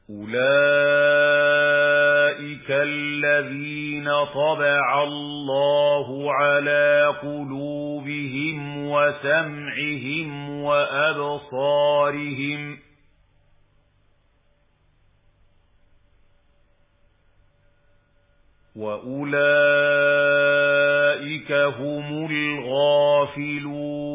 أولئك الذين طبع الله على قلوبهم وسمعهم وأبصارهم وأولئك هم الغافلون